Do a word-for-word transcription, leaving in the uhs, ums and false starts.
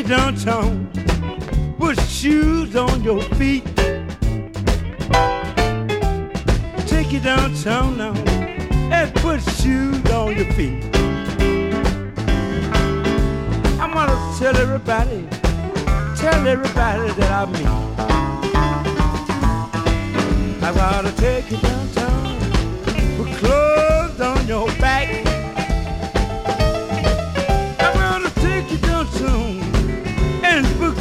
downtown, put shoes on your feet. Take you downtown now and put shoes on your feet. I'm gonna tell everybody, tell everybody that I meet. I gotta take you downtown.